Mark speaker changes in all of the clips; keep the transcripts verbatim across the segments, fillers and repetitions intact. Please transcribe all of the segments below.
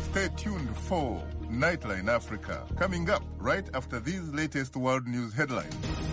Speaker 1: Stay tuned for Nightline Africa, coming up right after these latest world news headlines.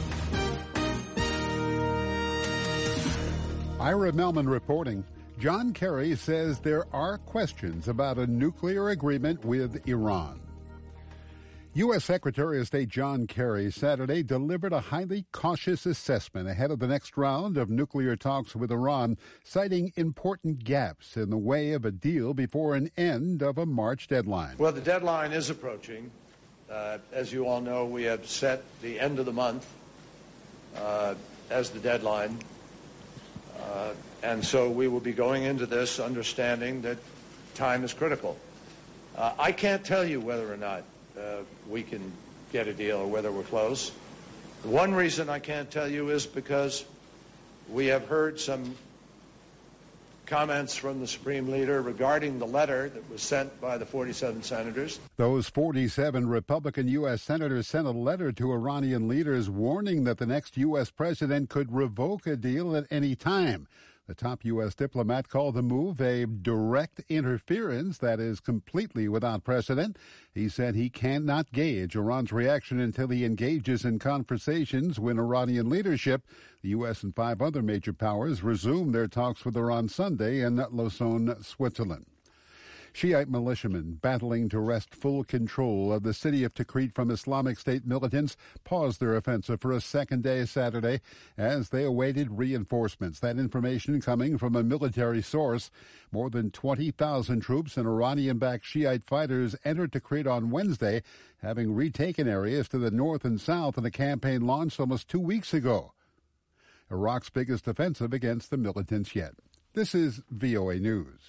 Speaker 2: Ira Melman reporting. John Kerry says there are questions about a nuclear agreement with Iran. U S. Secretary of State John Kerry Saturday delivered a highly cautious assessment ahead of the next round of nuclear talks with Iran, citing important gaps in the way of a deal before an end of a March deadline.
Speaker 3: Well, the deadline is approaching. Uh, as you all know, we have set the end of the month uh, as the deadline. Uh, and so we will be going into this understanding that time is critical. Uh, I can't tell you whether or not uh, we can get a deal or whether we're close. One reason I can't tell you is because we have heard some comments from the Supreme Leader regarding the letter that was sent by the forty-seven senators.
Speaker 2: Those forty-seven Republican U S senators sent a letter to Iranian leaders warning that the next U S president could revoke a deal at any time. The top U S diplomat called the move a direct interference that is completely without precedent. He said he cannot gauge Iran's reaction until he engages in conversations with Iranian leadership. The U S and five other major powers resume their talks with Iran Sunday in Lausanne, Switzerland. Shiite militiamen battling to wrest full control of the city of Tikrit from Islamic State militants paused their offensive for a second day Saturday as they awaited reinforcements. That information coming from a military source. More than twenty thousand troops and Iranian-backed Shiite fighters entered Tikrit on Wednesday, having retaken areas to the north and south in a campaign launched almost two weeks ago. Iraq's biggest offensive against the militants yet. This is V O A News.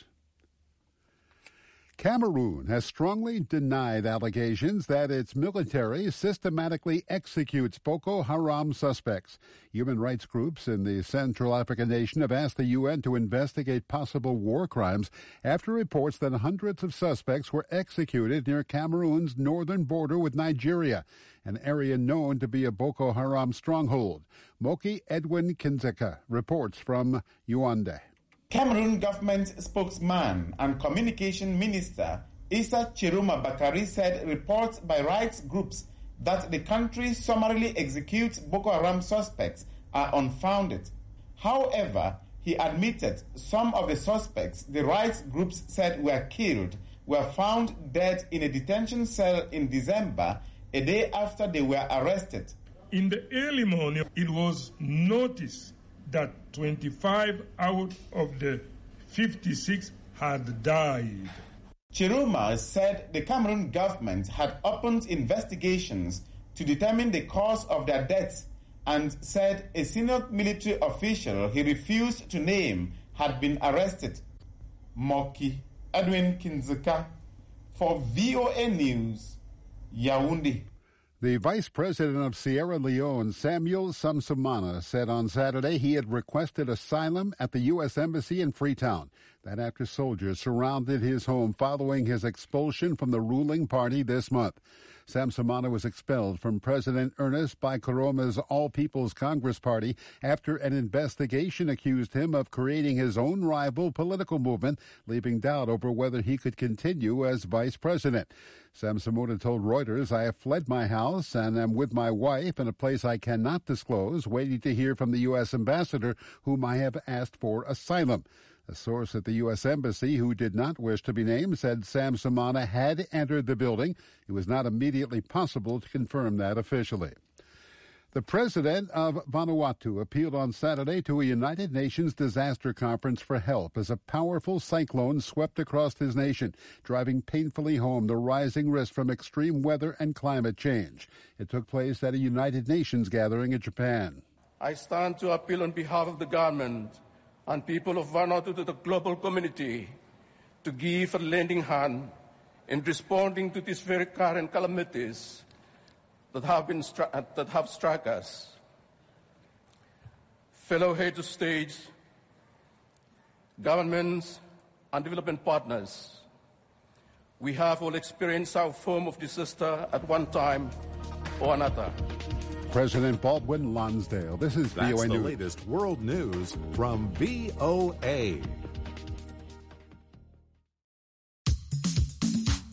Speaker 2: Cameroon has strongly denied allegations that its military systematically executes Boko Haram suspects. Human rights groups in the Central African nation have asked the U N to investigate possible war crimes after reports that hundreds of suspects were executed near Cameroon's northern border with Nigeria, an area known to be a Boko Haram stronghold. Moki Edwin Kinzeka reports from Yaoundé.
Speaker 4: Cameroon government spokesman and communication minister Issa Chiruma Bakari said reports by rights groups that the country summarily executes Boko Haram suspects are unfounded. However, he admitted some of the suspects the rights groups said were killed were found dead in a detention cell in December, a day after they were arrested.
Speaker 5: In the early morning, it was noticed that twenty-five out of the fifty-six had died.
Speaker 4: Chiruma said the Cameroon government had opened investigations to determine the cause of their deaths and said a senior military official he refused to name had been arrested. Moki Edwin Kinzeka for V O A News, Yaoundé.
Speaker 2: The vice president of Sierra Leone, Samuel Samsumana, said on Saturday he had requested asylum at the U S Embassy in Freetown. That after soldiers surrounded his home following his expulsion from the ruling party this month. Samsumana was expelled from President Ernest Bai Koroma's All People's Congress Party after an investigation accused him of creating his own rival political movement, leaving doubt over whether he could continue as vice president. Samsumana told Reuters, "I have fled my house and am with my wife in a place I cannot disclose, waiting to hear from the U S ambassador, whom I have asked for asylum." A source at the U S Embassy, who did not wish to be named, said Samsumana had entered the building. It was not immediately possible to confirm that officially. The president of Vanuatu appealed on Saturday to a United Nations disaster conference for help as a powerful cyclone swept across his nation, driving painfully home the rising risk from extreme weather and climate change. It took place at a United Nations gathering in Japan.
Speaker 6: I stand to appeal on behalf of the government and people of Vanuatu to the global community to give a lending hand in responding to these very current calamities that have been stru- that have struck us. Fellow heads of states, governments, and development partners, we have all experienced some form of disaster at one time or another.
Speaker 2: President Baldwin Lonsdale. This is
Speaker 7: That's
Speaker 2: V O A
Speaker 7: the
Speaker 2: News.
Speaker 7: latest world news from V O A.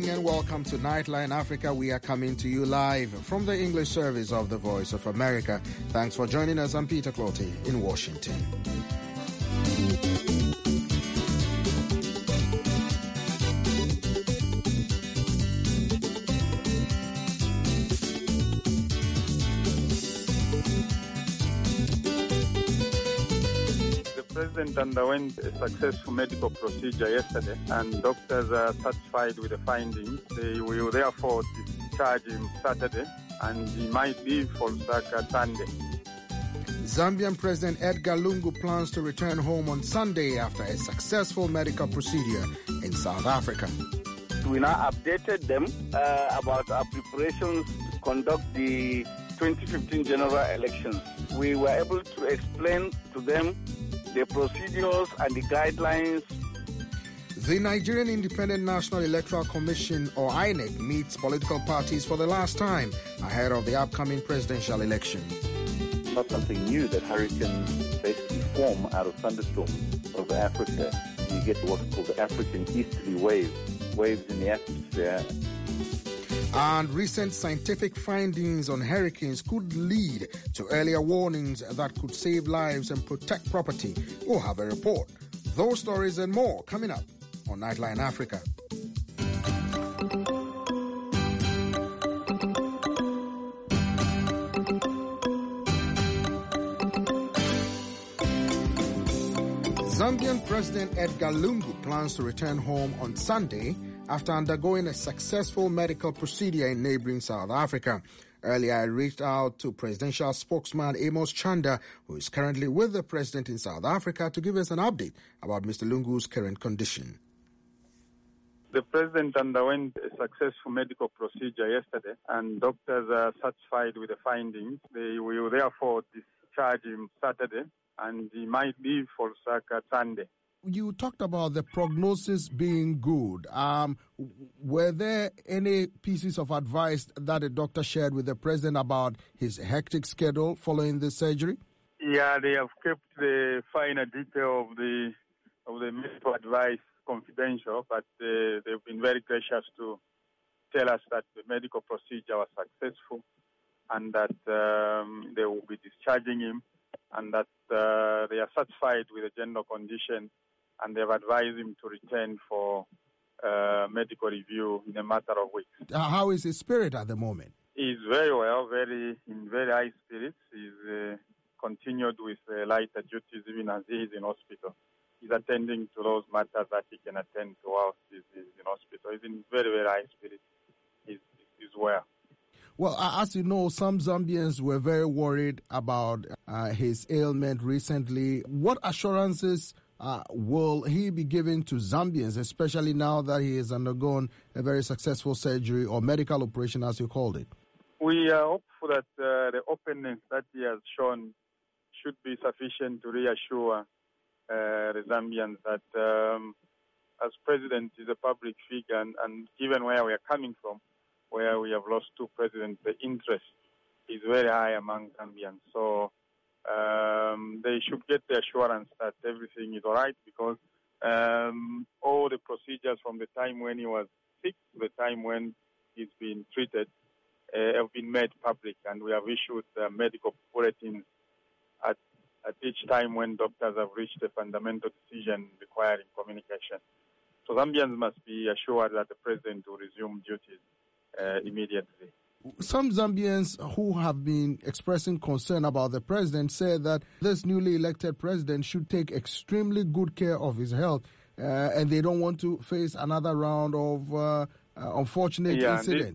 Speaker 8: and welcome to Nightline Africa. We are coming to you live from the English service of the Voice of America. Thanks for joining us. I'm Peter Clotty in Washington.
Speaker 9: The president underwent a successful medical procedure yesterday, and doctors are satisfied with the findings. They will therefore discharge him Saturday, and he might leave for Lusaka Sunday.
Speaker 8: Zambian President Edgar Lungu plans to return home on Sunday after a successful medical procedure in South Africa.
Speaker 10: We now updated them uh, about our preparations to conduct the twenty fifteen general elections. We were able to explain to them the procedures and the guidelines.
Speaker 8: The Nigerian Independent National Electoral Commission, or I N E C, meets political parties for the last time ahead of the upcoming presidential election.
Speaker 11: Not something new that hurricanes basically form out of thunderstorms over Africa. You get what's called the African easterly wave, waves in the atmosphere.
Speaker 8: And recent scientific findings on hurricanes could lead to earlier warnings that could save lives and protect property. We'll have a report. Those stories and more coming up on Nightline Africa. Zambian President Edgar Lungu plans to return home on Sunday after undergoing a successful medical procedure in neighboring South Africa. Earlier, I reached out to presidential spokesman Amos Chanda, who is currently with the president in South Africa, to give us an update about Mister Lungu's current condition.
Speaker 9: The president underwent a successful medical procedure yesterday, and doctors are satisfied with the findings. They will therefore discharge him Saturday, and he might leave for Lusaka Sunday.
Speaker 8: You talked about the prognosis being good. Um, were there any pieces of advice that the doctor shared with the president about his hectic schedule following the surgery?
Speaker 9: Yeah, they have kept the finer detail of the of the medical advice confidential, but uh, they've been very gracious to tell us that the medical procedure was successful and that um, they will be discharging him, and that uh, they are satisfied with the general condition, and they've advised him to return for uh, medical review in a matter of weeks.
Speaker 8: Uh, how is his spirit at the moment?
Speaker 9: He's very well, very in very high spirits. He's uh, continued with uh, lighter duties even as he is in hospital. He's attending to those matters that he can attend to whilst he's in hospital. He's in very, very high spirits. He's, he's well.
Speaker 8: Well, as you know, some Zambians were very worried about uh, his ailment recently. What assurances Uh, will he be given to Zambians, especially now that he has undergone a very successful surgery or medical operation, as you called it?
Speaker 9: We are hopeful that uh, the openness that he has shown should be sufficient to reassure uh, the Zambians that um, as president is a public figure, and, and given where we are coming from, where we have lost two presidents, the interest is very high among Zambians. So Um, they should get the assurance that everything is all right, because um, all the procedures from the time when he was sick to the time when he's been treated uh, have been made public, and we have issued uh, medical bulletins at, at each time when doctors have reached a fundamental decision requiring communication. So Zambians must be assured that the president will resume duties uh, immediately.
Speaker 8: Some Zambians who have been expressing concern about the president say that this newly elected president should take extremely good care of his health, uh, and they don't want to face another round of uh, uh, unfortunate
Speaker 9: yeah,
Speaker 8: incident.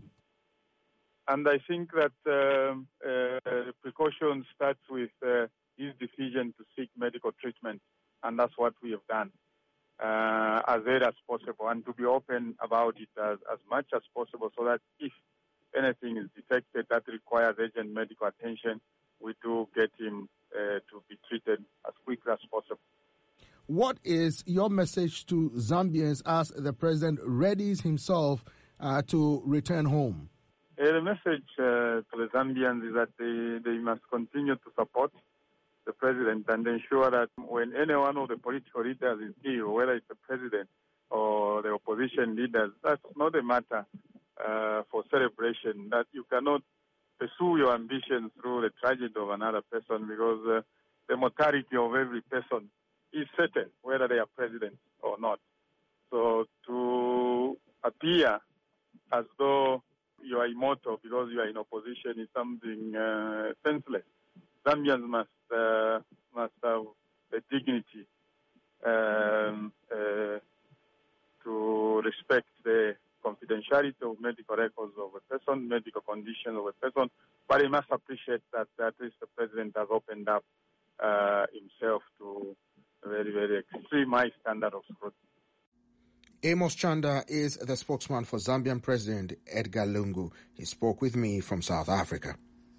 Speaker 9: And, and I think that um, uh, the precaution starts with uh, his decision to seek medical treatment, and that's what we have done uh, as early as possible, and to be open about it as, as much as possible, so that if anything is detected that requires urgent medical attention, we do get him uh, to be treated as quickly as possible.
Speaker 8: What is your message to Zambians as the president readies himself uh, to return home?
Speaker 9: Uh, the message uh, to the Zambians is that they, they must continue to support the president and ensure that when any one of the political leaders is ill, whether it's the president or the opposition leaders, that's not a matter uh, for celebration. That you cannot pursue your ambition through the tragedy of another person, because uh, the mortality of every person is certain, whether they are president or not. So to appear as though you are immortal because you are in opposition is something uh, senseless. Zambians must uh, must have the dignity um, uh, to respect the confidentiality of medical records of a person, medical condition of a person, but they must appreciate that at least the president has opened up uh, himself to a very, very extreme high standard of scrutiny.
Speaker 8: Amos Chanda is the spokesman for Zambian President Edgar Lungu. He spoke with me from South Africa.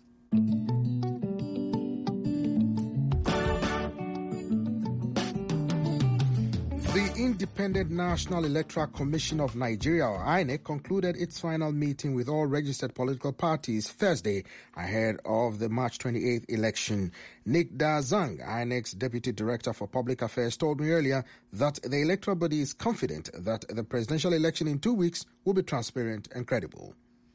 Speaker 8: The Independent National Electoral Commission of Nigeria, or I N E C, concluded its final meeting with all registered political parties Thursday ahead of the March twenty-eighth election. Nick Dazang, I N E C's Deputy Director for Public Affairs, told me earlier that the electoral body is confident that the presidential election in two weeks will be transparent and credible.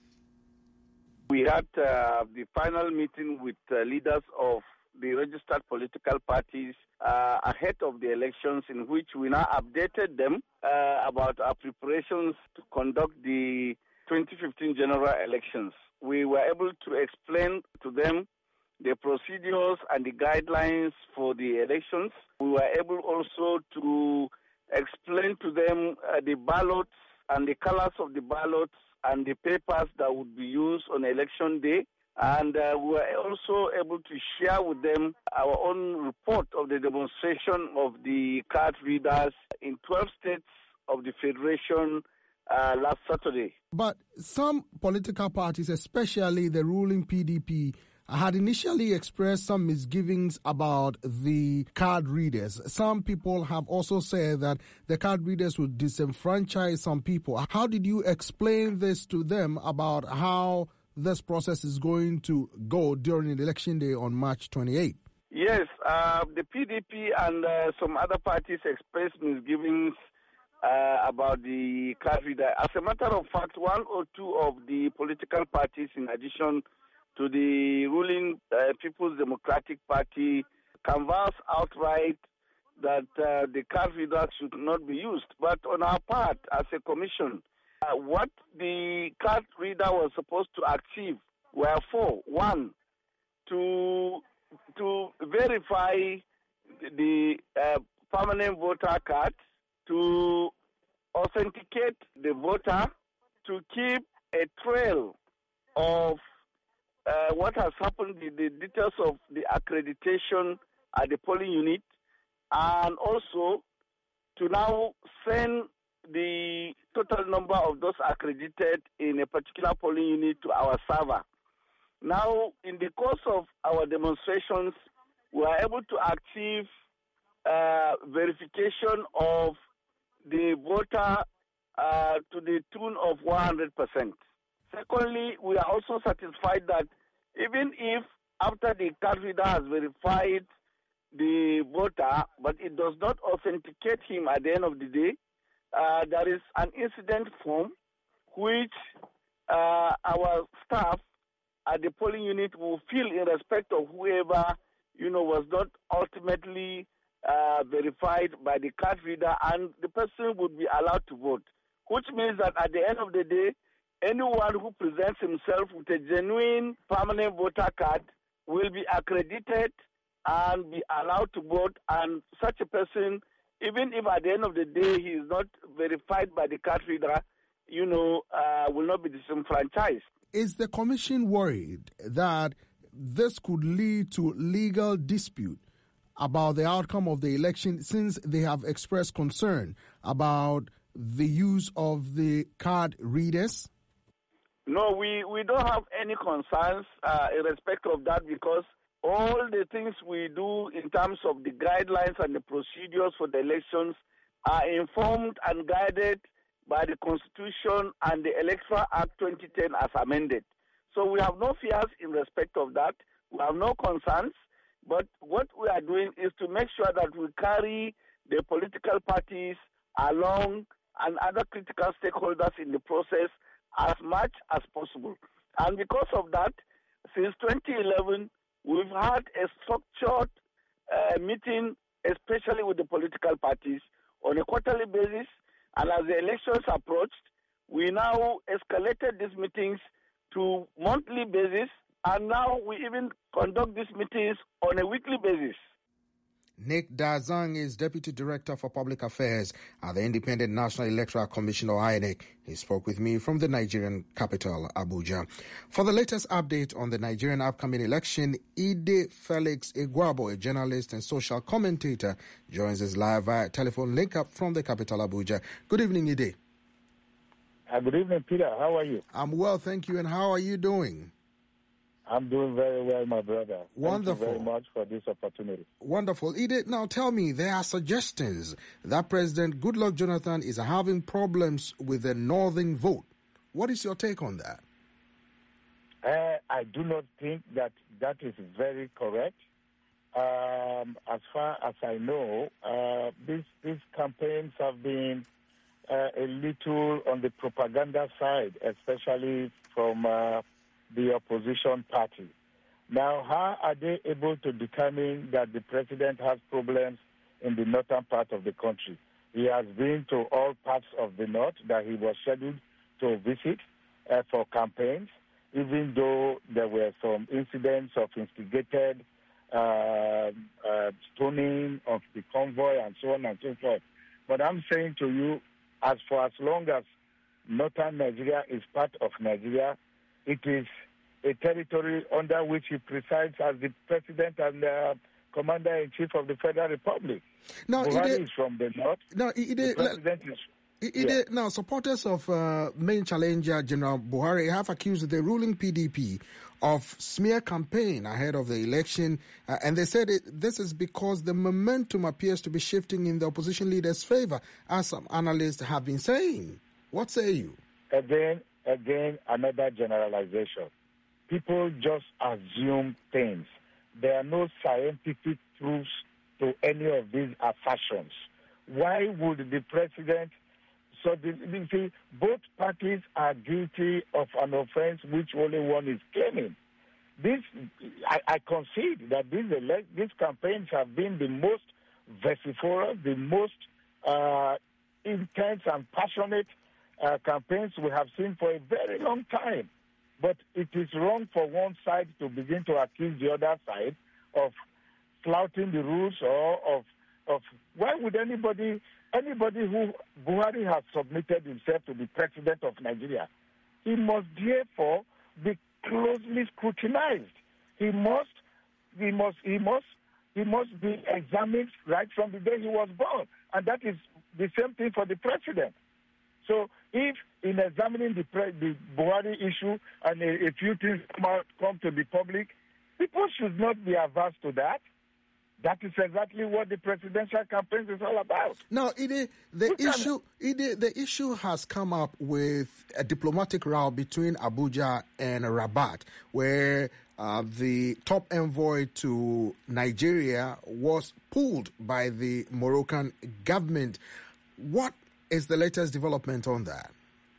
Speaker 10: We had uh, the final meeting with uh, leaders of the registered political parties uh, ahead of the elections, in which we now updated them uh, about our preparations to conduct the twenty fifteen general elections. We were able to explain to them the procedures and the guidelines for the elections. We were able also to explain to them uh, the ballots and the colors of the ballots and the papers that would be used on election day. And uh, we were also able to share with them our own report of the demonstration of the card readers in twelve states of the Federation uh, last Saturday.
Speaker 8: But some political parties, especially the ruling P D P, had initially expressed some misgivings about the card readers. Some people have also said that the card readers would disenfranchise some people. How did you explain this to them about how this process is going to go during the election day on March twenty-eighth?
Speaker 10: Yes, uh, the P D P and uh, some other parties expressed misgivings uh, about the card reader. As a matter of fact, one or two of the political parties, in addition to the ruling uh, People's Democratic Party, canvassed outright that uh, the card readers should not be used. But on our part, as a commission, uh, what the card reader was supposed to achieve were four. One, to to verify the uh, permanent voter card, to authenticate the voter, to keep a trail of uh, what has happened, the, the details of the accreditation at the polling unit, and also to now send the total number of those accredited in a particular polling unit to our server. Now, in the course of our demonstrations, we are able to achieve uh, verification of the voter uh, to the tune of one hundred percent. Secondly, we are also satisfied that even if after the card reader has verified the voter, but it does not authenticate him at the end of the day, uh, there is an incident form which uh, our staff at the polling unit will fill in respect of whoever, you know, was not ultimately uh, verified by the card reader, and the person would be allowed to vote, which means that at the end of the day, anyone who presents himself with a genuine permanent voter card will be accredited and be allowed to vote, and such a person, even if at the end of the day he is not verified by the card reader, you know, uh, will not be disenfranchised.
Speaker 8: Is the commission worried that this could lead to legal dispute about the outcome of the election, since they have expressed concern about the use of the card readers?
Speaker 10: No, we, we don't have any concerns uh, in respect of that, because all the things we do in terms of the guidelines and the procedures for the elections are informed and guided by the Constitution and the Electoral Act twenty ten as amended. So we have no fears in respect of that. We have no concerns. But what we are doing is to make sure that we carry the political parties along and other critical stakeholders in the process as much as possible. And because of that, since twenty eleven, we've had a structured uh, meeting, especially with the political parties, on a quarterly basis. And as the elections approached, we now escalated these meetings to monthly basis, and now we even conduct these meetings on a weekly basis.
Speaker 8: Nick Dazang is Deputy Director for Public Affairs at the Independent National Electoral Commission, or I N E C. He spoke with me from the Nigerian capital, Abuja. For the latest update on the Nigerian upcoming election, Ide Felix Igwabo, a journalist and social commentator, joins us live via telephone link-up from the capital, Abuja. Good evening, Ide.
Speaker 12: Uh, good evening, Peter. How are you?
Speaker 8: I'm well, thank you. And how are you doing?
Speaker 12: I'm doing very well, my brother.
Speaker 8: Wonderful.
Speaker 12: Thank you very much for this opportunity.
Speaker 8: Wonderful. Edith, now tell me, there are suggestions that President Goodluck Jonathan is having problems with the northern vote. What is your take on that?
Speaker 12: Uh, I do not think that that is very correct. Um, as far as I know, uh, these, these campaigns have been uh, a little on the propaganda side, especially from Uh, the opposition party. Now, how are they able to determine that the president has problems in the northern part of the country? He has been to all parts of the north that he was scheduled to visit uh, for campaigns, even though there were some incidents of instigated uh, uh, stoning of the convoy and so on and so forth. But I'm saying to you, as for as long as northern Nigeria is part of Nigeria, it is a territory under which he presides as the president and uh, commander-in-chief of the Federal Republic.
Speaker 8: Now,
Speaker 12: Buhari
Speaker 8: Ide,
Speaker 12: is from the north.
Speaker 8: Now, Ide,
Speaker 12: the president is...
Speaker 8: Ide, yeah. Now, supporters of uh, main challenger General Buhari have accused the ruling P D P of smear campaign ahead of the election, uh, and they said it, this is because the momentum appears to be shifting in the opposition leader's favor, as some analysts have been saying. What say you?
Speaker 12: Again, Again, another generalization. People just assume things. There are no scientific proofs to any of these assertions. Why would the president... So, the, the, see, both parties are guilty of an offense which only one is claiming. This, I, I concede that these, elect, these campaigns have been the most vociferous, the most uh, intense and passionate Uh, campaigns we have seen for a very long time. But it is wrong for one side to begin to accuse the other side of flouting the rules or of, of why would anybody, anybody who Buhari has submitted himself to be president of Nigeria, he must therefore be closely scrutinized. He must, he must, he must, he must be examined right from the day he was born. And that is the same thing for the president. So if in examining the, pre- the Buhari issue and a, a few things come, out, come to the public, people should not be averse to that. That is exactly what the presidential campaign is all about.
Speaker 8: Now, Ide, the we issue, Ide, the issue has come up with a diplomatic row between Abuja and Rabat, where uh, the top envoy to Nigeria was pulled by the Moroccan government. What is the latest development on that?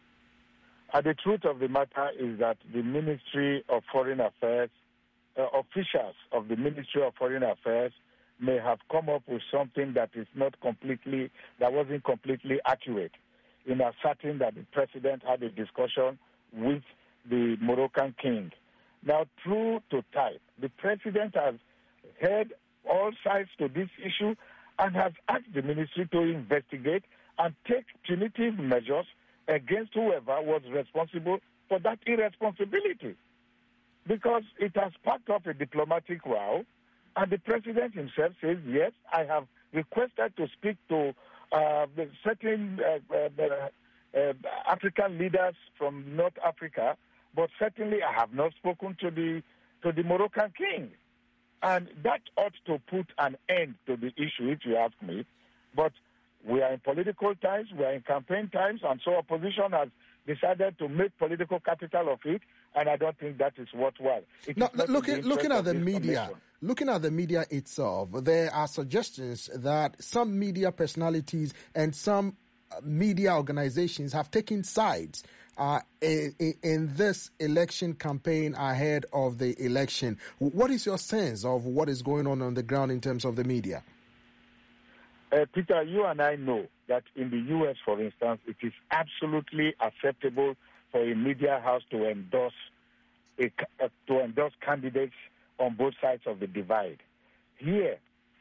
Speaker 12: Uh, the truth of the matter is that the Ministry of Foreign Affairs, uh, officials of the Ministry of Foreign Affairs may have come up with something that is not completely, that wasn't completely accurate in asserting that the president had a discussion with the Moroccan king. Now, true to type, the president has heard all sides to this issue and has asked the ministry to investigate and take punitive measures against whoever was responsible for that irresponsibility. Because it has sparked up a diplomatic row, and the president himself says, yes, I have requested to speak to uh, the certain uh, uh, uh, African leaders from North Africa, but certainly I have not spoken to the to the Moroccan king. And that ought to put an end to the issue, if you ask me. But we are in political times, we are in campaign times, and so opposition has decided to make political capital of it, and I don't think that is worthwhile. It
Speaker 8: no,
Speaker 12: is
Speaker 8: looking looking at the media,
Speaker 12: commission.
Speaker 8: looking at the media itself, there are suggestions that some media personalities and some media organizations have taken sides uh, in, in this election campaign ahead of the election. What is your sense of what is going on on the ground in terms of the media?
Speaker 12: Uh, Peter, you and I know that in the U S, for instance, it is absolutely acceptable for a media house to endorse a, uh, to endorse candidates on both sides of the divide. Here,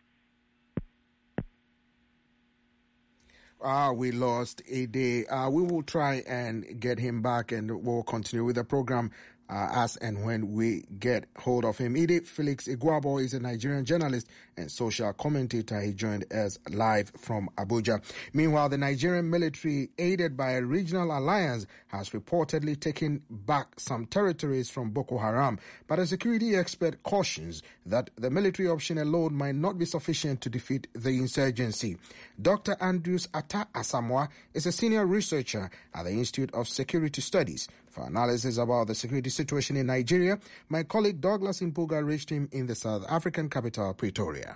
Speaker 8: Ah, we lost a day. Uh, we will try and get him back, and we'll continue with the program uh, as and when we get hold of him. Ide Felix Iguabo is a Nigerian journalist and social commentator. He joined us live from Abuja. Meanwhile, the Nigerian military, aided by a regional alliance, has reportedly taken back some territories from Boko Haram. But a security expert cautions that the military option alone might not be sufficient to defeat the insurgency. Doctor Andrews Ata Asamoah is a senior researcher at the Institute of Security Studies. For analysis about the security situation in Nigeria, my colleague Douglas Impuga reached him in the South African capital, Pretoria.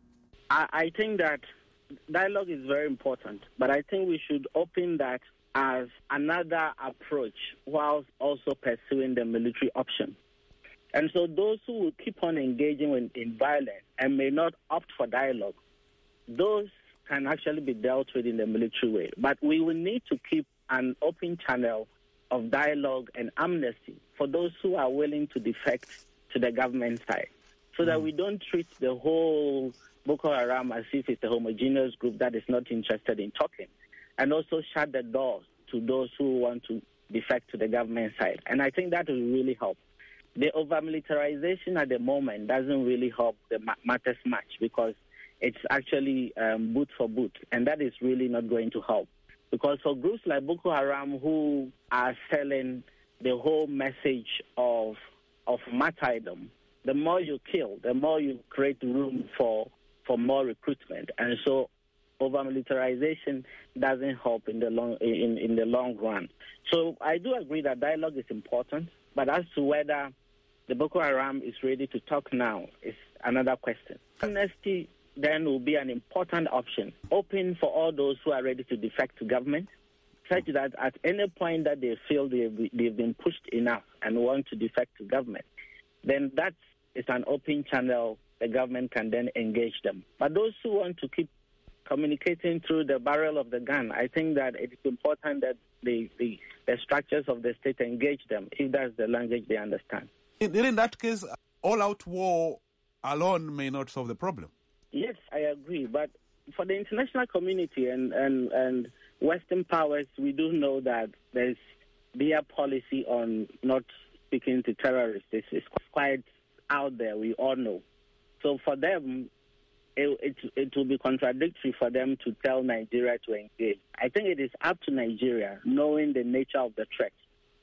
Speaker 13: I, I think that dialogue is very important, but I think we should open that as another approach whilst also pursuing the military option. And so those who will keep on engaging in, in violence and may not opt for dialogue, those can actually be dealt with in the military way. But we will need to keep an open channel of dialogue and amnesty for those who are willing to defect to the government side, so that we don't treat the whole Boko Haram as if it's a homogeneous group that is not interested in talking, and also shut the doors to those who want to defect to the government side. And I think that will really help. The over-militarization at the moment doesn't really help the matters much, because it's actually um, boot for boot, and that is really not going to help. Because for groups like Boko Haram, who are selling the whole message of of martyrdom, the more you kill, the more you create room for for more recruitment, and so over-militarization doesn't help in the long in, in the long run. So I do agree that dialogue is important, but as to whether the Boko Haram is ready to talk now is another question. Amnesty then will be an important option, open for all those who are ready to defect to government, such that at any point that they feel they've, they've been pushed enough and want to defect to government, then that is an open channel. The government can then engage them. But those who want to keep communicating through the barrel of the gun, I think that it is important that the, the, the structures of the state engage them, if that's the language they understand.
Speaker 14: In, in that case, all-out war alone may not solve the problem.
Speaker 13: Yes, I agree. But for the international community and, and, and Western powers, we do know that there's their policy on not speaking to terrorists. It's, it's quite out there, we all know. So for them, it, it, it will be contradictory for them to tell Nigeria to engage. I think it is up to Nigeria, knowing the nature of the threat,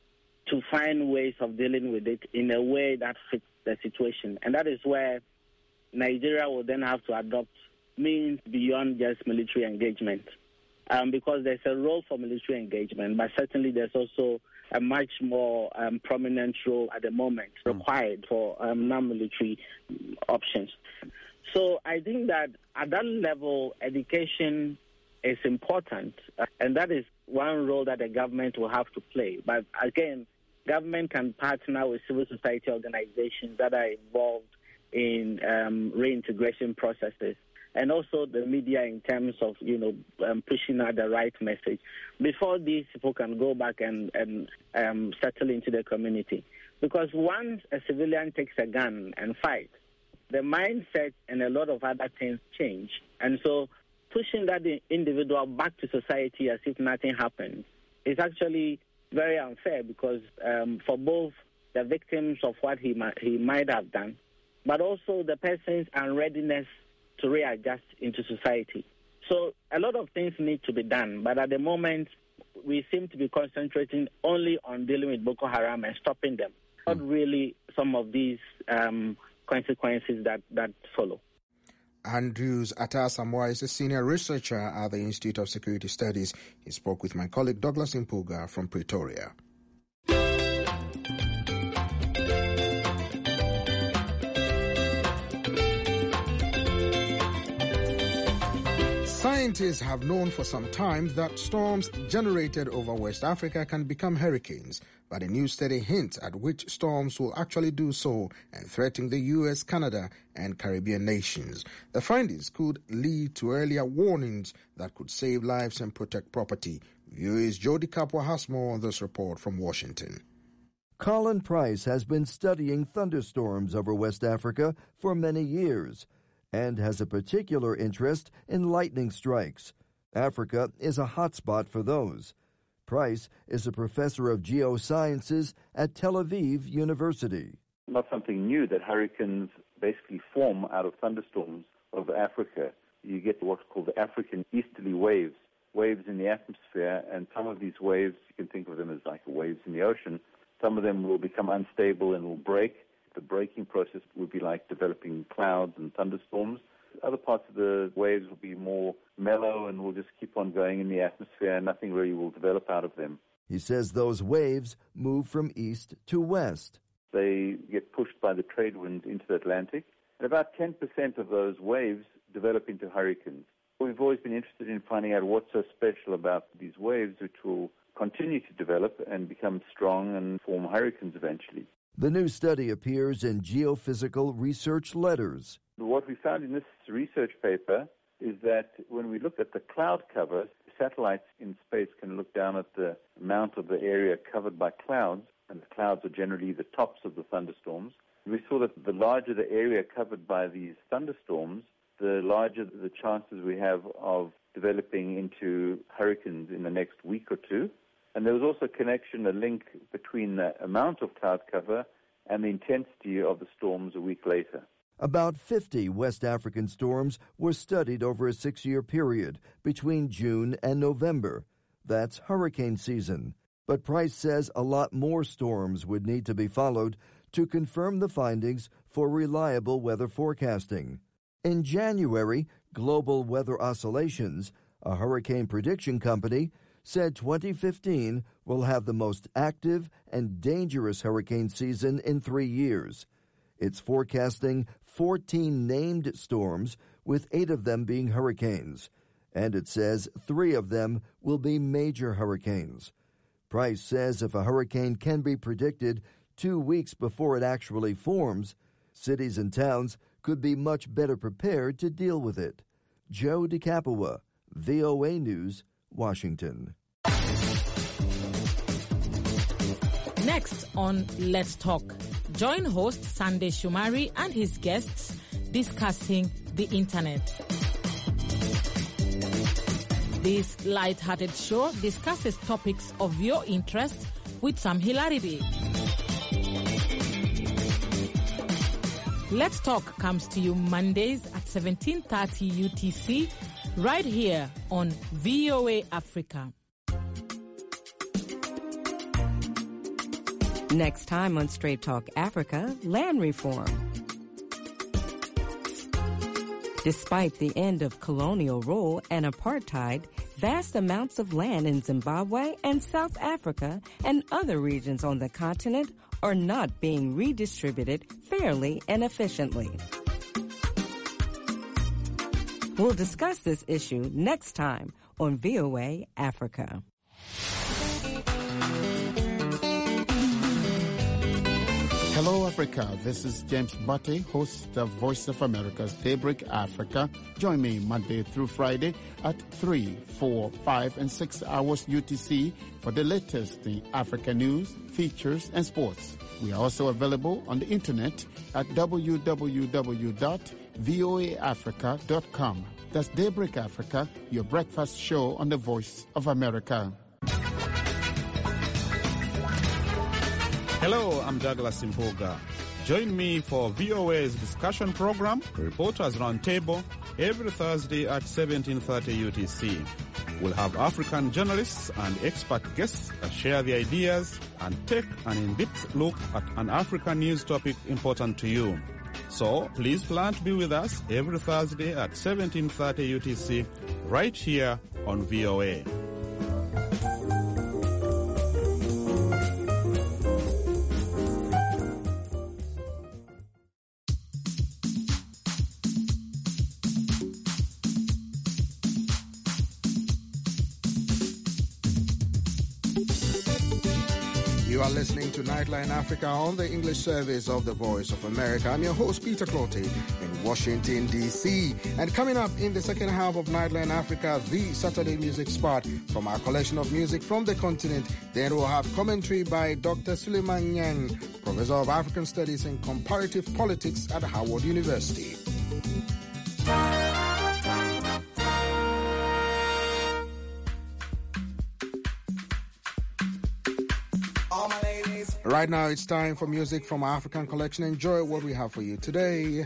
Speaker 13: to find ways of dealing with it in a way that fits the situation. And that is where Nigeria will then have to adopt means beyond just military engagement, um, because there's a role for military engagement, but certainly there's also a much more um, prominent role at the moment required for um, non-military options. So I think that at that level, education is important, uh, and that is one role that the government will have to play. But again, government can partner with civil society organizations that are involved in um, reintegration processes, and also the media in terms of, you know, um, pushing out the right message before these people can go back and, and um, settle into the community. Because once a civilian takes a gun and fights, the mindset and a lot of other things change. And so pushing that individual back to society as if nothing happened is actually very unfair, because um, for both the victims of what he might, he might have done, but also the person's unreadiness to readjust into society. So a lot of things need to be done, but at the moment, we seem to be concentrating only on dealing with Boko Haram and stopping them, not really some of these um, consequences that, that follow.
Speaker 8: Andrews Ata Asamoah is a senior researcher at the Institute of Security Studies. He spoke with my colleague Douglas Impuga from Pretoria. Scientists have known for some time that storms generated over West Africa can become hurricanes, but a new study hints at which storms will actually do so and threaten the U S, Canada, and Caribbean nations. The findings could lead to earlier warnings that could save lives and protect property. V O A's Jody Kapwa has more on this report from Washington.
Speaker 15: Colin Price has been studying thunderstorms over West Africa for many years and has a particular interest in lightning strikes. Africa is a hotspot for those. Price is a professor of geosciences at Tel Aviv University.
Speaker 11: Not something new that hurricanes basically form out of thunderstorms over Africa. You get what's called the African easterly waves, waves in the atmosphere, and some of these waves, you can think of them as like waves in the ocean. Some of them will become unstable and will break. The breaking process will be like developing clouds and thunderstorms. Other parts of the waves will be more mellow and will just keep on going in the atmosphere and nothing really will develop out of them.
Speaker 15: He says those waves move from east to west.
Speaker 11: They get pushed by the trade winds into the Atlantic. And about ten percent of those waves develop into hurricanes. We've always been interested in finding out what's so special about these waves, which will continue to develop and become strong and form hurricanes eventually.
Speaker 15: The new study appears in Geophysical Research Letters.
Speaker 11: What we found in this research paper is that when we look at the cloud cover, satellites in space can look down at the amount of the area covered by clouds, and the clouds are generally the tops of the thunderstorms. We saw that the larger the area covered by these thunderstorms, the larger the chances we have of developing into hurricanes in the next week or two. And there was also a connection, a link between the amount of cloud cover and the intensity of the storms a week later.
Speaker 15: About fifty West African storms were studied over a six-year period between June and November. That's hurricane season. But Price says a lot more storms would need to be followed to confirm the findings for reliable weather forecasting. In January, Global Weather Oscillations, a hurricane prediction company, said twenty fifteen will have the most active and dangerous hurricane season in three years. It's forecasting fourteen named storms, with eight of them being hurricanes, and it says three of them will be major hurricanes. Price says if a hurricane can be predicted two weeks before it actually forms, cities and towns could be much better prepared to deal with it. Joe DeCapua, V O A News, Washington.
Speaker 16: Next on Let's Talk, join host Sunday Shumari and his guests discussing the internet. This light-hearted show discusses topics of your interest with some hilarity. Let's Talk comes to you Mondays at seventeen thirty U T C, right here on V O A Africa.
Speaker 17: Next time on Straight Talk Africa, land reform. Despite the end of colonial rule and apartheid, vast amounts of land in Zimbabwe and South Africa and other regions on the continent are not being redistributed fairly and efficiently. We'll discuss this issue next time on V O A Africa.
Speaker 18: Hello, Africa. This is James Butte, host of Voice of America's Daybreak Africa. Join me Monday through Friday at three, four, five, and six hours U T C for the latest in Africa news, features, and sports. We are also available on the internet at w w w dot voa africa dot com. That's Daybreak Africa, your breakfast show on the Voice of America.
Speaker 14: Hello, I'm Douglas Impoga. Join me for V O A's discussion program, Reporters Roundtable, every Thursday at seventeen thirty U T C. We'll have African journalists and expert guests that share the ideas and take an in-depth look at an African news topic important to you. So please plan to be with us every Thursday at seventeen thirty U T C, right here on V O A.
Speaker 8: You are listening to Nightline Africa on the English service of the Voice of America. I'm your host, Peter Clotte, in Washington, D C. And coming up in the second half of Nightline Africa, the Saturday music spot from our collection of music from the continent. Then we'll have commentary by Doctor Suleiman Yang, Professor of African Studies and Comparative Politics at Howard University. Right now, it's time for music from our African collection. Enjoy what we have for you today.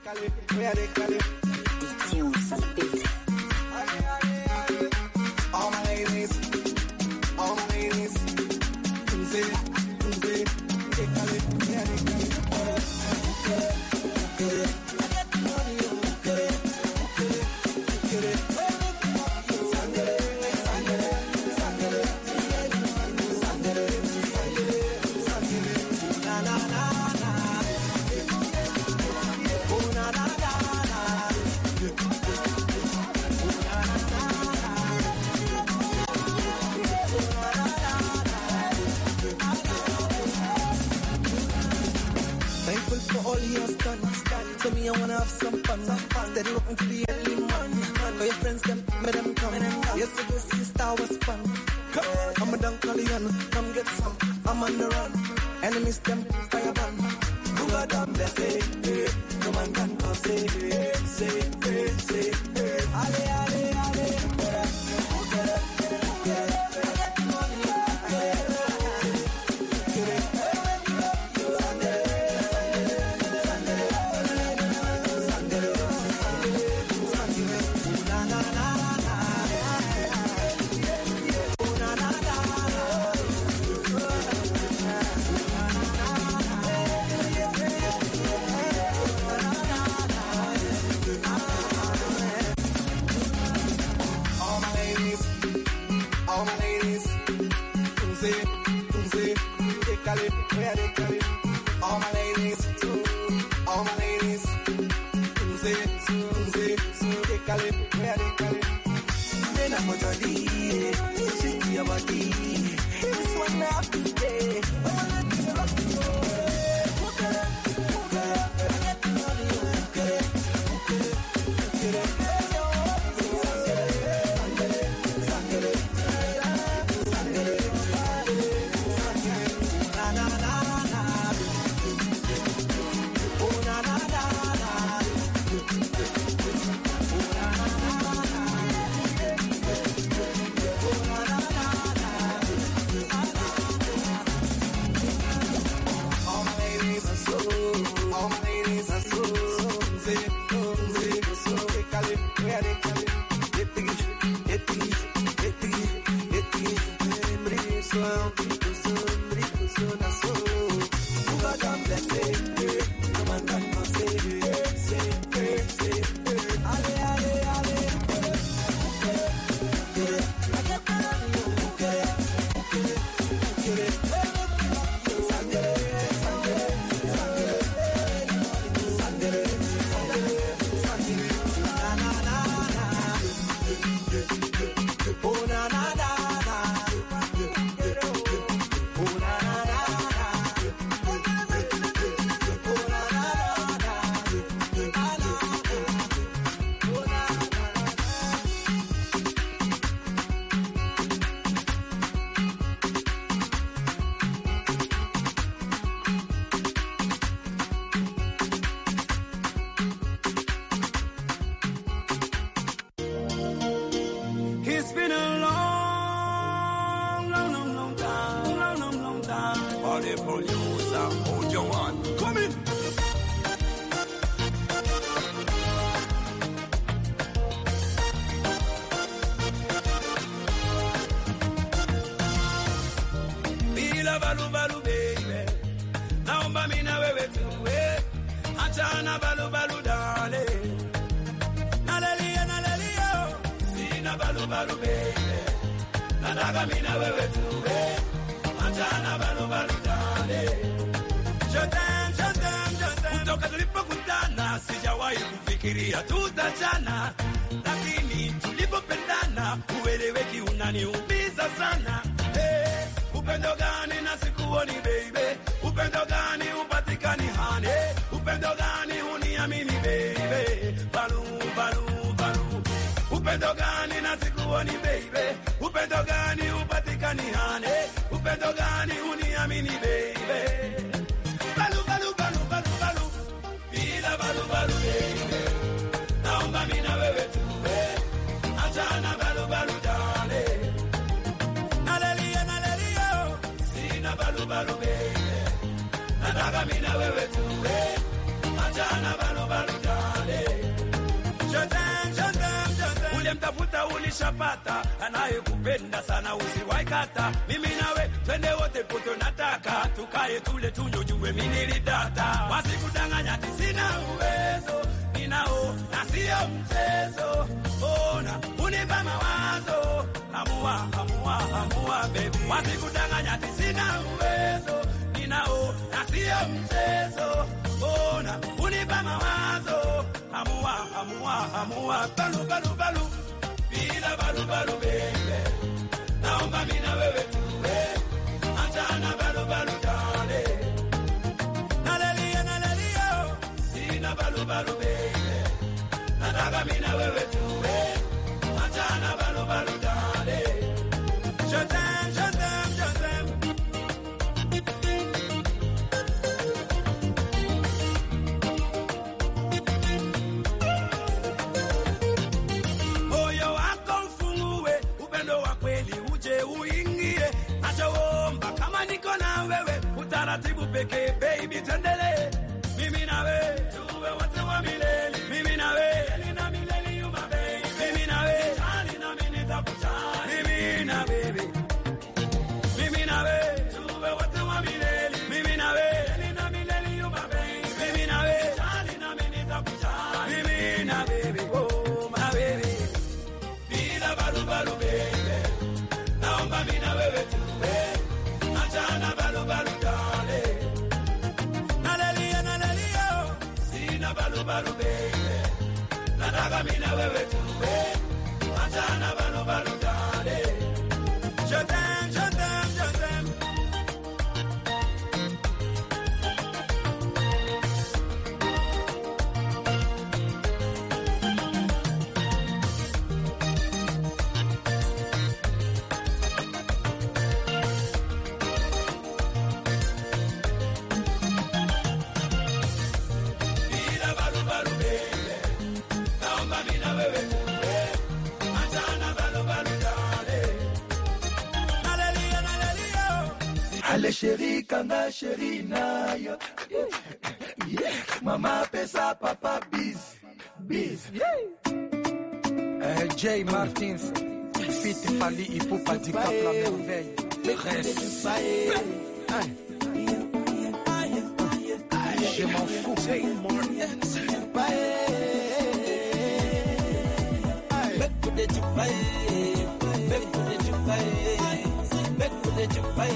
Speaker 19: All my ladies, all my ladies, so me, I wanna have some fun. Steady looking to the early man. Call your friends, them, make them come. Yesterday, sister was fun. I'm a Dunkalian, come get some. I'm on the run. Enemies, them, fire ban. Who got them, they say, hey. No man can come say, hey, say, hey, say, hey. Ale, ale, ale. All my ladies, all my ladies, Tuesday, Tuesday, Tuesday, Cali, where they call it. Then I'm going to be, shake your body. This one happy day. Ueleweki unaniumiza sana. Hey, upendo gani na siku
Speaker 20: sikuoni baby, upendo gani upatikani hane, upendo gani uniamini baby, balu balu balu, upendo gani na sikuoni baby, upendo gani upatikani hane, upendo gani uniamini baby, balu balu balu balu balu, bila balu balu baby, naomba mimi na wewe tuwe, achana balu balu dale, nalelia nalelia, sina balu balu baby, nataka mimi na wewe tuwe, achana balu balu dale, jotem jotem jotem, ule mtafuta ulishapata, anayekupenda sana usiwaikata, mimi nawe twende wote poto nataka, tukae tule tunyojue mimi nilidata, wasikudanganya sina uwezo, ninao na sio mchezo, ona unipa mawazo, amua amua amua baby, wasikudanganya sina uwezo, ninao na sio mchezo, ona unipa mawazo, amua amua amua, balu balu balu, bila balu balu baby, naomba mimi na wewe tuwe, achana balu balu dale, nalelia nalelia, sina balu balu baby, nataka mimi na wewe tuwe, achana balu balu dale, je t'aime je t'aime je t'aime. Moyo wako mfungue, upendo wa kweli uje uingie, nachoomba kama niko na wewe, utaratibu pekee baby, tuendelee mimi na wewe tuwe wote wa milele, mimi na wewe na milele you my baby, mimi na wewe tani na mimi nitakujali, mimi na baby, mimi na wewe tuwe wote wa milele, mimi na wewe na milele you my baby, mimi na wewe tani na mimi nitakujali, mimi na baby, oh my baby, bila balu balu baby, naomba mimi na wewe tuwe, achana balu balu dale, nalelia nalelia, sina balu balu baby, nataka mimi na wewe tuwe, achana balu balu dale, je t'aime je t'aime je t'aime.
Speaker 19: Ale chéri, kanga chéri na yo. Yeah. Mama pesa papa bis. Bis. Yeah.
Speaker 21: Euh, Jay Martins, fit Fali Ipupa du Cap la merveille. Reste. Je m'en fous. Jay Martins. Back to the Dubai. Back to the Dubai. Back to the Dubai.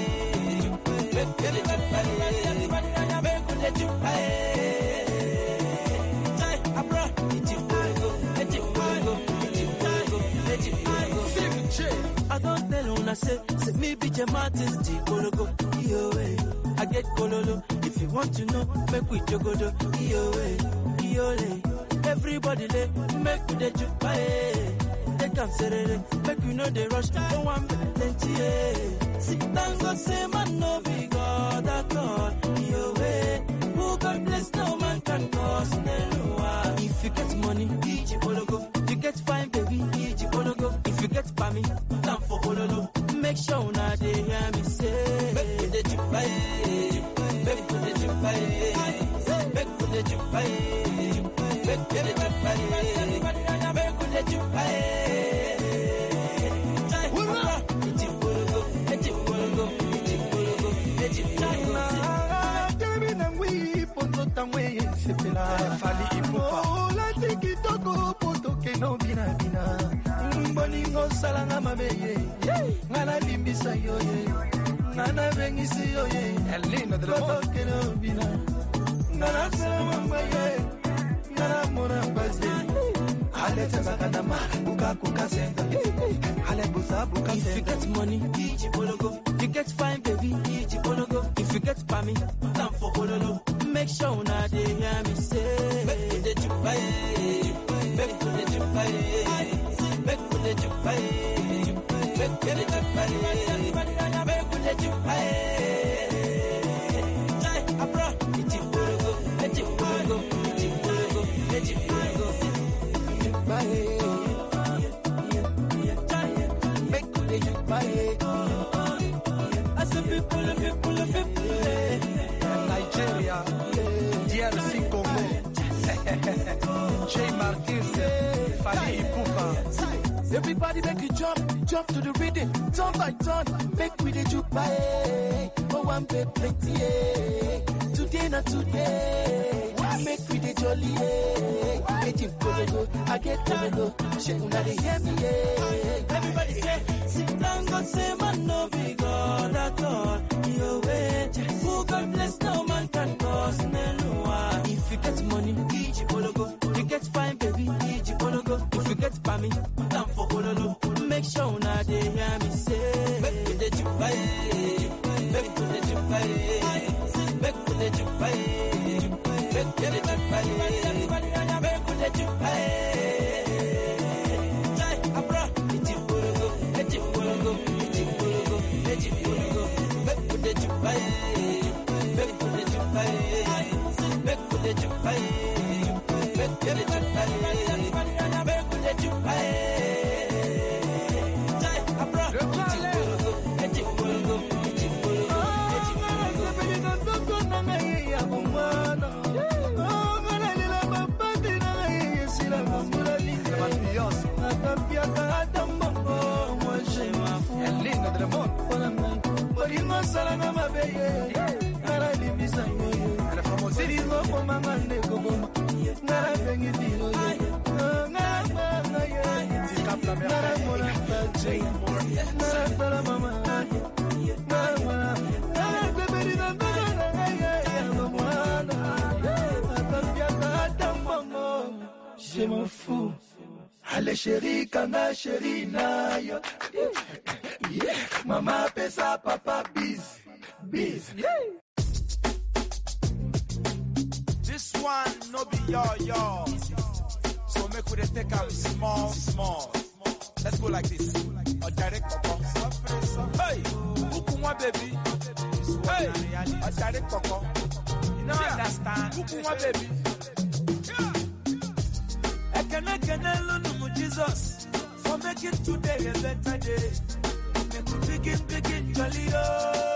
Speaker 19: I don't tell una say, say me be Jay Martins, the Kologo, yo way. I get Kololo, if you want to know, make we jogodo, yo way, yo lay. Everybody lay, make we the Dubai. They come serere, make we know they rush, don't want plenty, eh. Sit down, God say man no be God at all, yo way. Who God bless, no man can cause no. If you get money, Iji Kologo. You get fine, baby, Iji Kologo. If you get pami, time for Ololo. Make sure now they hear me say, back to the Dubai, back to the Dubai, back to the Dubai, back to the Dubai, back to the Dubai.
Speaker 21: Fali Ipupa.
Speaker 19: Oh, la tiki toko poto ke no bina bina. Mboningo salanga mabeye. Ngana limbisa yo ye. Ngana bengisi yo ye.
Speaker 21: Elina de la
Speaker 19: ke no bina. Ngana salama maye. Ngana mona baze. Ale tsa kana ma. If you get money, you get fine, baby. If you get pammy, time for Ololo. Make sure now they hear me say, make for the jupaye, make for the jupaye, make for the jupaye, make for the jupaye, make for the jupaye. Jai abra, iti bologo, iti bologo, iti bologo, iti bologo, jupaye. Make for the jupaye. I said people, people, people.
Speaker 21: Nigeria, D R C Congo, J Martins, Fali Ipupa.
Speaker 19: Everybody make you jump, jump to the rhythm, turn by turn, make we the jupaye. Oh, one pay plenty, eh. Today not today, make we the jolly, eh. Get you go, I get to go, shake una they hear me, eh. Everybody say, sit down, God say, man, no big God at all. Your way, who God bless, no man can cause no. If you get money, you get fine, baby, if you get pammy, time for Ololo. Make sure now they hear me say, make with the jupaye, make with the jupaye, make with the jupaye, make with the jupaye, make with the jupaye. Jai abra, iti bologo, iti bologo, iti bologo, iti bologo, make with the jupaye, make with the jupaye, make with the jupaye, make with the jupaye, make with the jupaye. Je m'en fous. Allez chérie, kanga chérie na yo. Yeah. Mama pesa papa biz. Biz. Yeah.
Speaker 1: This one no be your your. So make we take am small small. Let's go like this. A direct coco. Hey, Ukuma baby. Hey, a direct coco. You know understand? Ukuma baby. Ekene kene lunu Jesus for making today a better day. Make we begin begin jolly oh.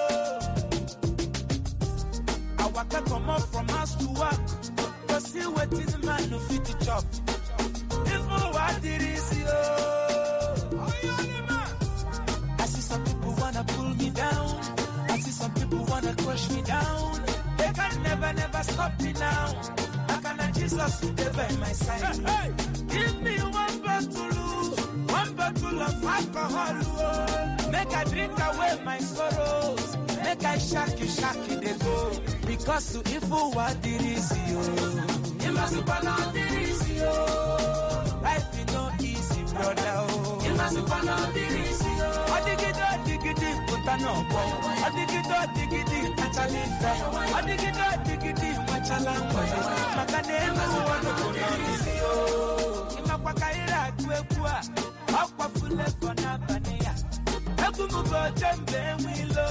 Speaker 1: I waka come up from house to work, to see what is man no fit to chop. Even what it is oh. I see some people wanna pull me down. I see some people wanna crush me down. They can never never stop me now. Jesus will be by my side. Hey, hey. Give me one bottle, one bottle of alcohol. Oh. Make I drink away my sorrows. Make I shaki shaki they go. Because to evil what it is you. You must be not easy. Life is no easy, brother. You must be not easy. I dig it, I dig it, put a no boy. I dig it, I dig it, catch a lift. I dig it, I dig it, watch a lamp. Makadema wano kunisi yo. Imakwa kaira kwekwa. Akwa fule kona bania. Ekumugo jembe wilo.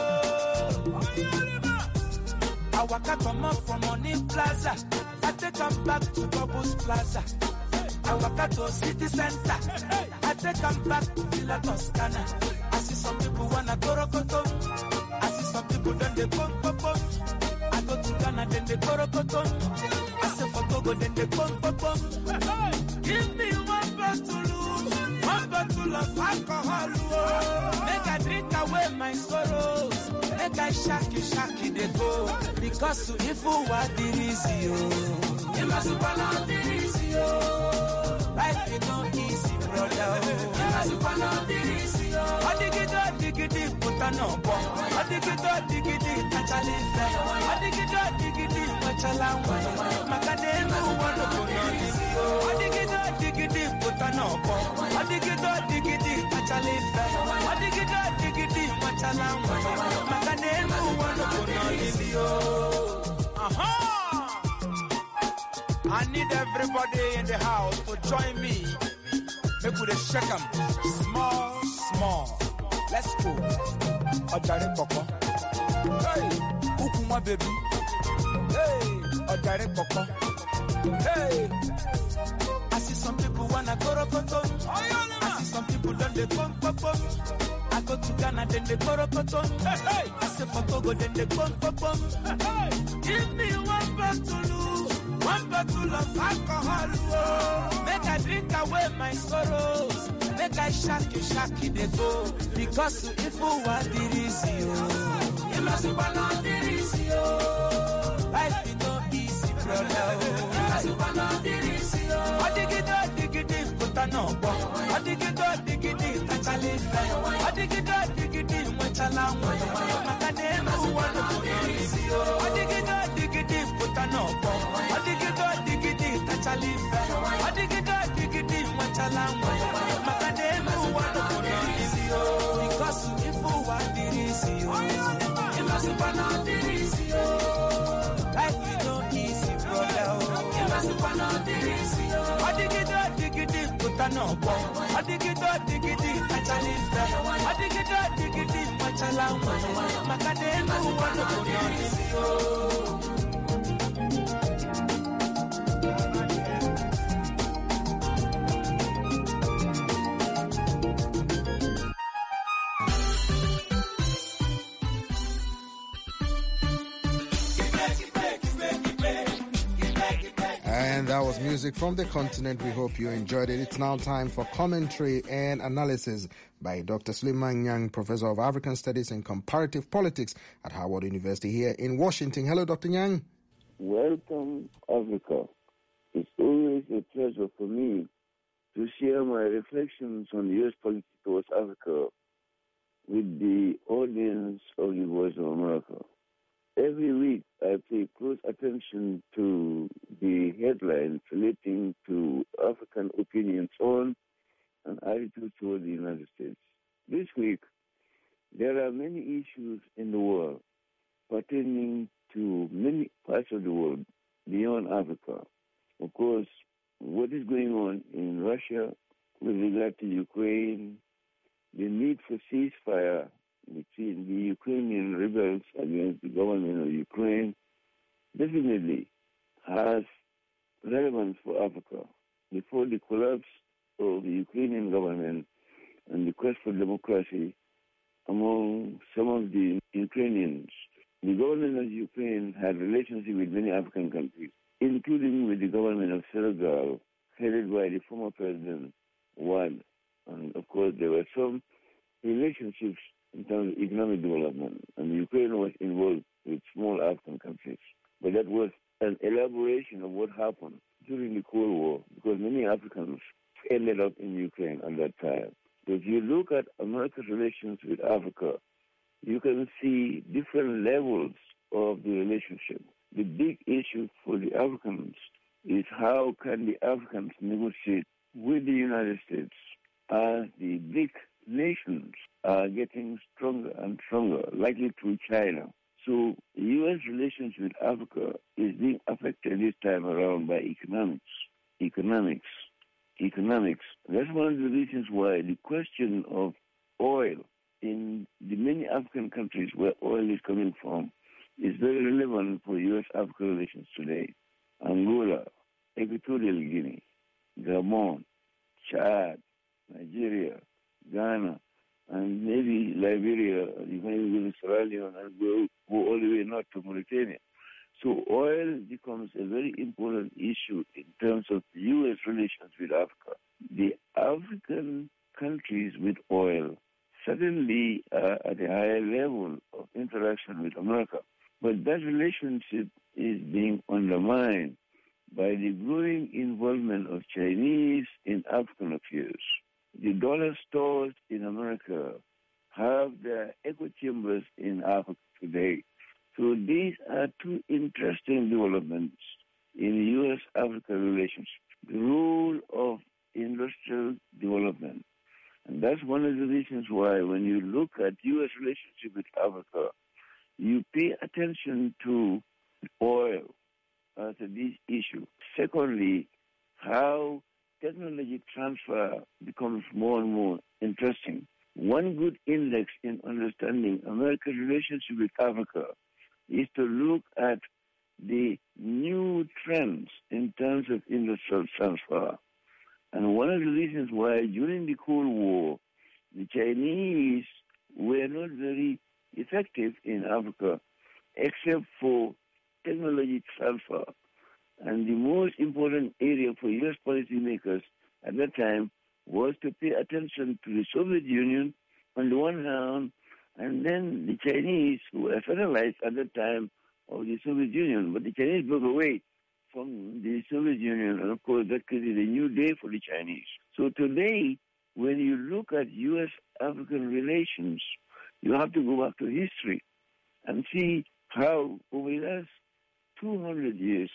Speaker 1: I waka come up from Money Plaza. I take them back to Bubbles Plaza. I waka to City Center. I take them back to Villa Toscana. I see some people wanna go rokoto. I see some people done the pump pump pump. I go to Ghana then they go rokoto. I say for Togo then they pump pump pump. Give me one bottle, one bottle of alcohol. Make I drink away my sorrows. Make I shaki shaki they go. Because to evil what it is you. You must be not easy. Life is not easy, brother. You must be not easy. I dig it, I dig it, put a no bomb. I dig it, I dig it, catch a lift. I dig it, I dig it, watch a lamb. Macadam, who want to go easy. I dig it, I dig it, put a no bomb. I tachalife. Odigida digidi machala makanemu wano kunalilio. Aha! I need everybody in the house to join me. Make we shake 'em small, small. Let's go. Ojare Koko. Hey, Ukuma baby. Hey, Ojare Koko. Hey, I see some people wanna go rokoto. I see some people done they pump pump pump. I go to Ghana then they go rokoto. Hey, hey, I say for Togo then they pump pump pump. Hey, give me one bottle, one bottle of alcohol. Oh. Make I drink away my sorrows. Make I shake shake they go. Because if you want the easy, you must want the easy. Life is no easy, brother. You must want the easy. I dig it, I dig it, put a no bomb. I dig it, I dig it, touch a leaf. I dig it, I dig it, much a long way. Macanema, who want to be easy. I dig it, I dig it, put a no bomb. I dig it, I dig it, touch a leaf. I dig it, I dig it, much a long way. Macanema, who want to be easy. Because if you want the easy, you must want the easy. Life is no easy, brother. You must want the easy. I dig it, I dig it, put a no bomb. I dig it, I dig it, touch a leaf. I dig it, I dig it, much a long way. Macanema, who want to be easy.
Speaker 8: And that was music from the continent. We hope you enjoyed it. It's now time for commentary and analysis by Doctor Suleiman Nyang, Professor of African Studies and Comparative Politics at Howard University here in Washington. Hello, Doctor Nyang.
Speaker 3: Welcome, Africa. It's always a pleasure for me to share my reflections on U S policy towards Africa with the audience of the Voice of America. Every week, I pay close attention to the headlines relating to African opinions on and attitudes toward the United States. This week, there are many issues in the world pertaining to many parts of the world beyond Africa. Of course, what is going on in Russia with regard to Ukraine, the need for ceasefire between the Ukrainian rebels against the government of Ukraine definitely has relevance for Africa. Before the collapse of the Ukrainian government and the quest for democracy among some of the Ukrainians, the government of Ukraine had relationship with many African countries, including with the government of Senegal, headed by the former president, Wade. And of course, there were some relationships in terms of economic development, and Ukraine was involved with small African countries. But that was an elaboration of what happened during the Cold War, because many Africans ended up in Ukraine at that time. So if you look at America's relations with Africa, you can see different levels of the relationship. The big issue for the Africans is how can the Africans negotiate with the United States as the big nations are getting stronger and stronger, likely through China. So U S relations with Africa is being affected this time around by economics, economics, economics. That's one of the reasons why the question of oil in the many African countries where oil is coming from is very relevant for U S-Africa relations today. Angola, Equatorial Guinea, Gabon, Chad, Nigeria, Ghana, and maybe Liberia, you can even go to Sierra Leone and go, go all the way north to Mauritania. So oil becomes a very important issue in terms of U S relations with Africa. The African countries with oil certainly are at a higher level of interaction with America. But that relationship is being undermined by the growing involvement of Chinese in African affairs. The dollar stores in America have their echo chambers in Africa today. So these are two interesting developments in U S-Africa relations. The role of industrial development And that's one of the reasons why when you look at U S relationship with Africa, you pay attention to oil as a big issue. Secondly, how technology transfer becomes more and more interesting. One good index in understanding America's relationship with Africa is to look at the new trends in terms of industrial transfer. And one of the reasons why during the Cold War, the Chinese were not very effective in Africa except for technology transfer. And the most important area for U S policymakers at that time was to pay attention to the Soviet Union on the one hand, and then the Chinese, who were satellites at that time of the Soviet Union. But the Chinese broke away from the Soviet Union, and of course that created a new day for the Chinese. So today, when you look at U S-African relations, you have to go back to history and see how over the last two hundred years,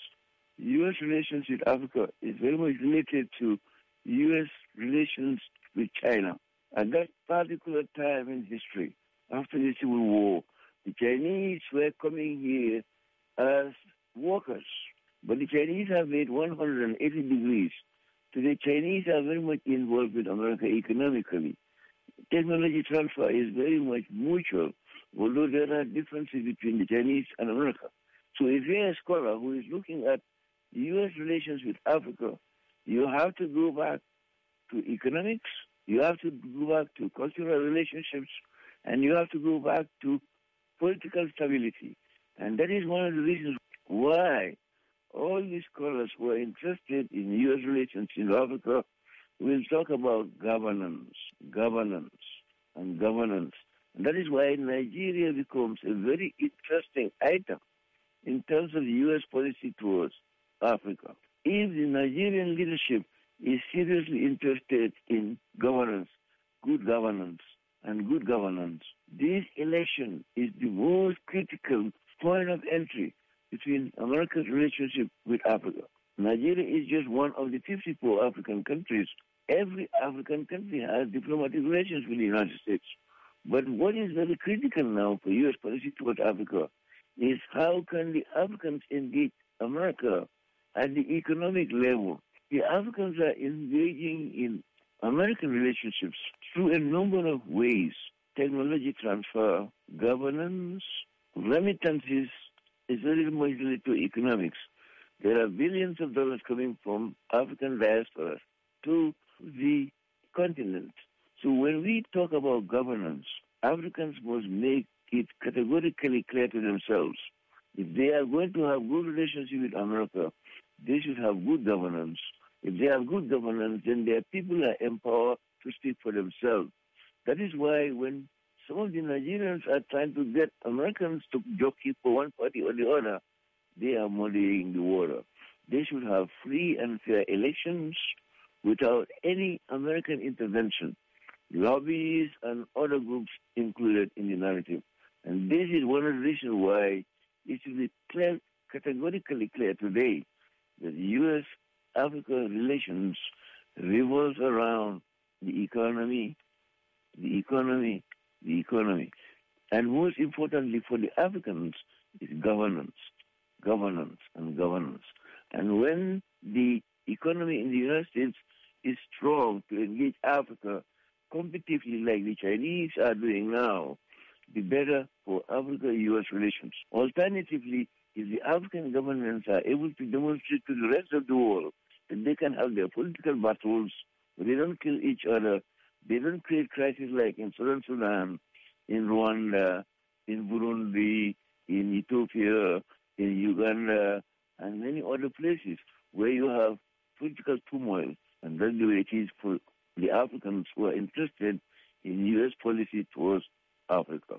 Speaker 3: U S relations with Africa is very much related to U S relations with China. At that particular time in history, after the Civil War, the Chinese were coming here as workers, but the Chinese have made one hundred eighty degrees. So the Chinese are very much involved with America economically. Technology transfer is very much mutual, although there are differences between the Chinese and America. So if you're a scholar who is looking at U S relations with Africa, you have to go back to economics, you have to go back to cultural relationships, and you have to go back to political stability. And that is one of the reasons why all these scholars who are interested in U S relations in Africa will talk about governance, governance, and governance. And that is why Nigeria becomes a very interesting item in terms of U S policy towards Africa. If the Nigerian leadership is seriously interested in governance, good governance, and good governance, this election is the most critical point of entry between America's relationship with Africa. Nigeria is just one of the fifty-four African countries. Every African country has diplomatic relations with the United States. But what is very critical now for U S policy toward Africa is how can the Africans engage America at the economic level. The Africans are engaging in American relationships through a number of ways: technology transfer, governance, remittances is very much related to economics. There are billions of dollars coming from African diaspora to the continent. So when we talk about governance, Africans must make it categorically clear to themselves. If they are going to have good relationship with America, they should have good governance. If they have good governance, then their people are empowered to speak for themselves. That is why when some of the Nigerians are trying to get Americans to jockey for one party or the other, they are muddying the water. They should have free and fair elections without any American intervention, lobbies and other groups included in the narrative. And this is one of the reasons why it should be clear, categorically clear today that U S-Africa relations revolves around the economy, the economy, the economy. And most importantly for the Africans is governance, governance, and governance. And when the economy in the United States is strong to engage Africa competitively like the Chinese are doing now, the better for Africa-U S relations. Alternatively, if the African governments are able to demonstrate to the rest of the world that they can have their political battles, but they don't kill each other, they don't create crises like in Southern Sudan, in Rwanda, in Burundi, in Ethiopia, in Uganda, and many other places where you have political turmoil. And that's the way it is for the Africans who are interested in U S policy towards Africa.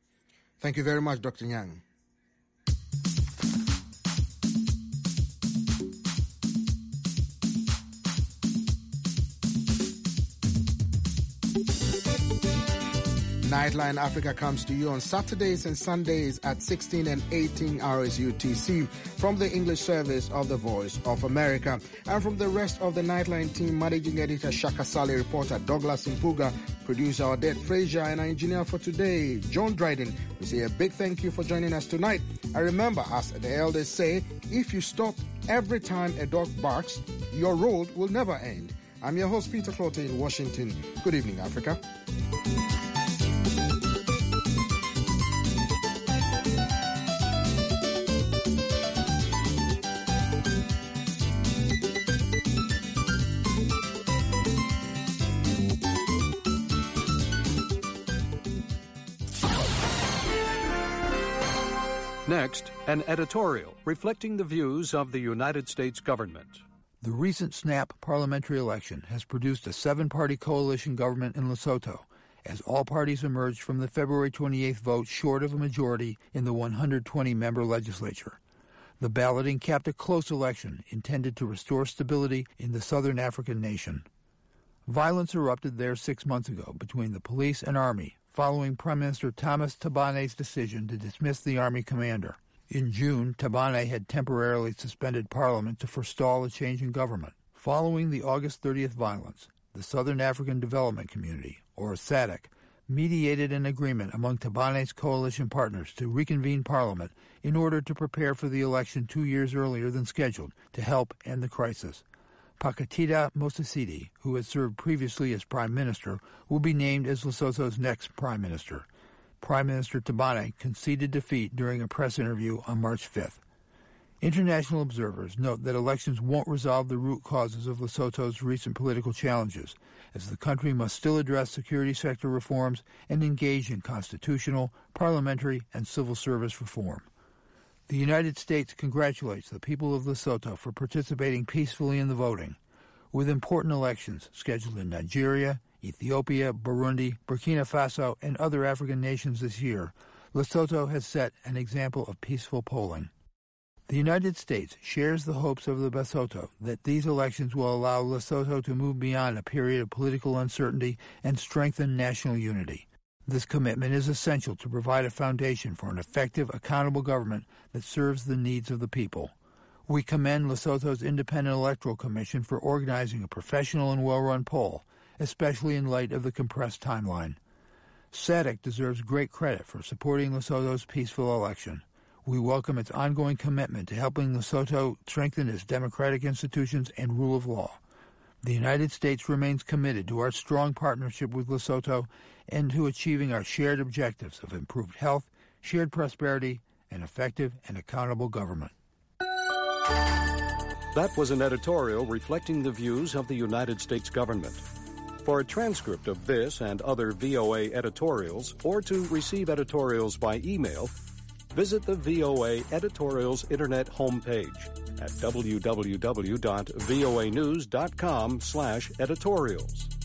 Speaker 8: Thank you very much, Doctor Nyang. Nightline Africa comes to you on Saturdays and Sundays at sixteen and eighteen hours U T C from the English service of the Voice of America. And from the rest of the Nightline team, managing editor Shaka Sali, reporter Douglas Mpuga, producer Odette Frazier, and our engineer for today, John Dryden, we say a big thank you for joining us tonight. And remember, as the elders say, if you stop every time a dog barks, your road will never end. I'm your host, Peter Clote in Washington. Good evening, Africa.
Speaker 5: Next, an editorial reflecting the views of the United States government.
Speaker 22: The recent snap parliamentary election has produced a seven-party coalition government in Lesotho, as all parties emerged from the February twenty-eighth vote short of a majority in the one hundred twenty member legislature. The balloting capped a close election intended to restore stability in the southern African nation. Violence erupted there six months ago between the police and army, following Prime Minister Thomas Tabane's decision to dismiss the army commander. In June, Tabane had temporarily suspended Parliament to forestall a change in government. Following the August thirtieth violence, the Southern African Development Community, or S A D C, mediated an agreement among Tabane's coalition partners to reconvene Parliament in order to prepare for the election two years earlier than scheduled to help end the crisis. Pakatida Mosasidi, who had served previously as Prime Minister, will be named as Lesotho's next Prime Minister. Prime Minister Tabane conceded defeat during a press interview on March fifth. International observers note that elections won't resolve the root causes of Lesotho's recent political challenges, as the country must still address security sector reforms and engage in constitutional, parliamentary, and civil service reform. The United States congratulates the people of Lesotho for participating peacefully in the voting. With important elections scheduled in Nigeria, Ethiopia, Burundi, Burkina Faso, and other African nations this year, Lesotho has set an example of peaceful polling. The United States shares the hopes of the Basotho that these elections will allow Lesotho to move beyond a period of political uncertainty and strengthen national unity. This commitment is essential to provide a foundation for an effective, accountable government that serves the needs of the people. We commend Lesotho's Independent Electoral Commission for organizing a professional and well-run poll, especially in light of the compressed timeline. S A D C deserves great credit for supporting Lesotho's peaceful election. We welcome its ongoing commitment to helping Lesotho strengthen its democratic institutions and rule of law. The United States remains committed to our strong partnership with Lesotho and to achieving our shared objectives of improved health, shared prosperity, and effective and accountable government.
Speaker 5: That was an editorial reflecting the views of the United States government. For a transcript of this and other V O A editorials, or to receive editorials by email, visit the V O A Editorials Internet homepage at w w w dot voa news dot com slash editorials.